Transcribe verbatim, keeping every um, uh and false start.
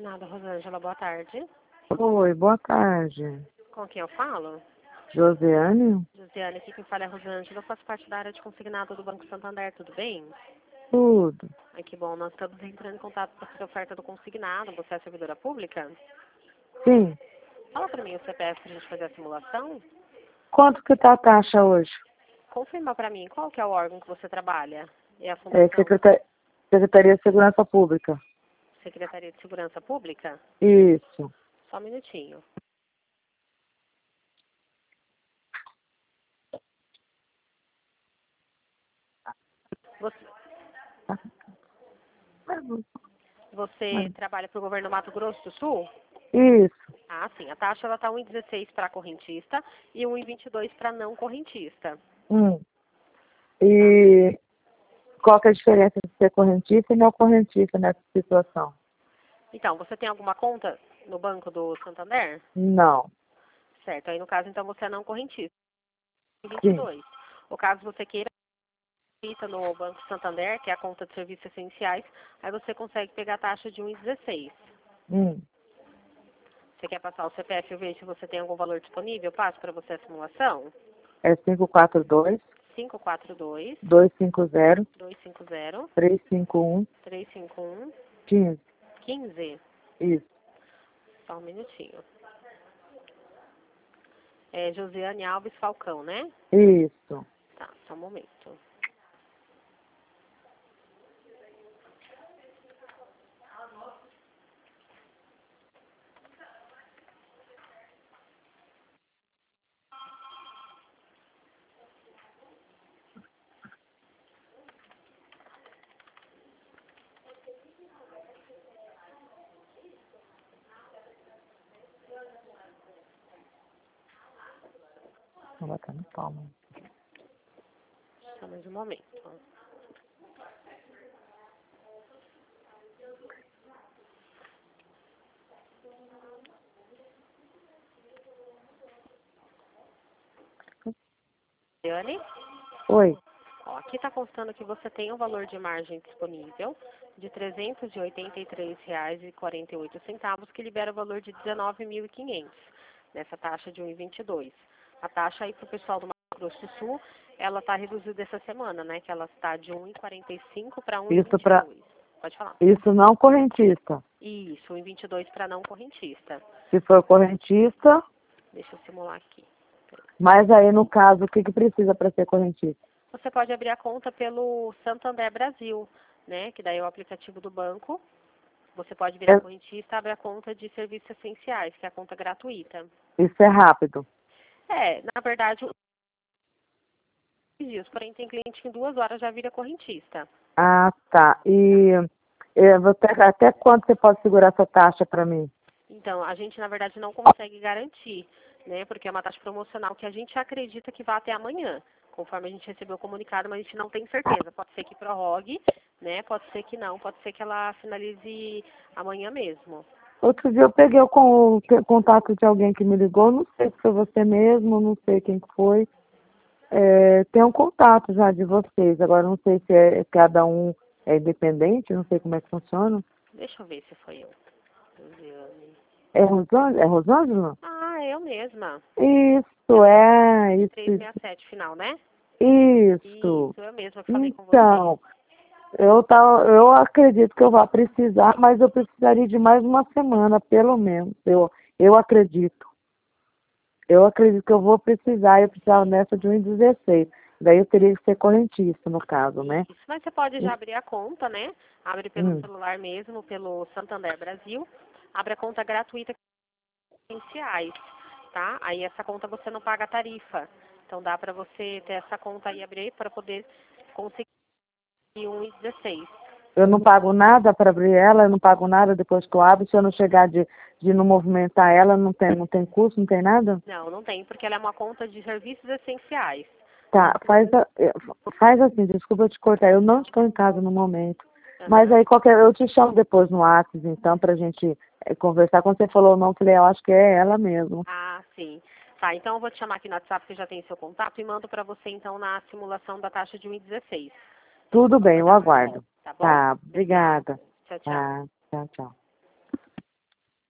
Consignado, Rosângela, boa tarde. Oi, boa tarde. Com quem eu falo? Josiane? Josiane, aqui quem fala é Rosângela, eu faço parte da área de consignado do Banco Santander, tudo bem? Tudo. Ai, que bom, nós estamos entrando em contato com a sua oferta do consignado, você é servidora pública? Sim. Fala para mim o C P F para a gente fazer a simulação. Quanto que tá a taxa hoje? Confirma para mim, qual que é o órgão que você trabalha? É a É Fundação Secretaria, Secretaria de Segurança Pública. Secretaria de Segurança Pública? Isso. Só um minutinho. Você, você trabalha para o governo do Mato Grosso do Sul? Isso. Ah, sim. A taxa ela está um vírgula dezesseis para correntista e um vírgula vinte e dois para não correntista. Hum. E qual que é a diferença de ser correntista e não correntista nessa situação? Então, você tem alguma conta no Banco do Santander? Não. Certo. Aí, no caso, então, você é não correntista. vinte e Sim. dois. O caso você queira no Banco Santander, que é a conta de serviços essenciais, aí você consegue pegar a taxa de um vírgula dezesseis. Hum. Você quer passar o C P F e ver se você tem algum valor disponível? Eu passo para você a simulação. É cinco quatro dois, cinco quatro dois, dois cinco zero, dois cinco zero, três cinco um, três cinco um, quinze. quinze. Isso. Só um minutinho. É Josiane Alves Falcão, né? Isso. Tá, só um momento. Vou botar no palmo. Só mais um momento. Josiane? Oi. Ó, aqui está constando que você tem um valor de margem disponível de trezentos e oitenta e três reais e quarenta e oito centavos, que libera o valor de dezenove mil e quinhentos, nessa taxa de um vírgula vinte e dois. A taxa aí para o pessoal do Mato Grosso do Sul, ela está reduzida essa semana, né? Que ela está de um vírgula quarenta e cinco para Isso para um vírgula vinte e dois. Pode falar. isso não correntista. Isso, um vírgula vinte e dois para não correntista. Se for correntista, Deixa eu simular aqui. mas aí no caso, o que, que precisa para ser correntista? Você pode abrir a conta pelo Santander Brasil, né? Que daí é o aplicativo do banco. Você pode virar É, correntista, abre a conta de serviços essenciais, que é a conta gratuita. isso é rápido. É, na verdade, dias, porém tem cliente que em duas horas já vira correntista. Ah, tá. E é, você, até quanto você pode segurar essa taxa para mim? Então, a gente, na verdade, não consegue garantir, né? Porque é uma taxa promocional que a gente acredita que vá até amanhã, conforme a gente recebeu o comunicado, mas a gente não tem certeza. Pode ser que prorrogue, né? Pode ser que não, pode ser que ela finalize amanhã mesmo. Outro dia eu peguei o, con- o contato de alguém que me ligou, não sei se foi você mesmo, não sei quem que foi. É, tem um contato já de vocês, agora não sei se é, cada um é independente, não sei como é que funciona. Deixa eu ver se foi eu. Josiane. É Rosângela? É Rosângela? Ah, é eu mesma. Isso, é, isso, três seis sete final, né? isso. Isso, eu mesma que falei com você. Então, eu, tá, eu acredito que eu vá precisar, mas eu precisaria de mais uma semana, pelo menos. Eu, eu acredito. Eu acredito que eu vou precisar, eu precisava nessa de um dezesseis. Daí eu teria que ser correntista, no caso, né? Isso, mas você pode já abrir a conta, né? Abre pelo Hum. celular mesmo, pelo Santander Brasil. Abre a conta gratuita essenciais, tá? Aí essa conta você não paga tarifa. Então dá para você ter essa conta aí abrir para poder conseguir um vírgula dezesseis. Eu não pago nada para abrir ela, eu não pago nada depois que eu abro. Se eu não chegar de, de não movimentar ela, não tem, não tem custo, não tem nada? Não, não tem, porque ela é uma conta de serviços essenciais. Tá, faz, a- eh, faz assim, desculpa eu te cortar, eu não estou em casa no momento. Mas Aham. aí qualquer, eu te chamo depois no WhatsApp, então, pra gente eh, conversar. Quando você falou o nome, eu falei, eu acho que é ela mesmo. Ah, sim. Tá, então eu vou te chamar aqui no WhatsApp, que já tem seu contato, e mando para você então na simulação da taxa de um vírgula dezesseis. Tudo Vou bem, eu aguardar por aguardo. volta, tá bom? Tá, Obrigada. obrigada. Tchau, tchau. Tá.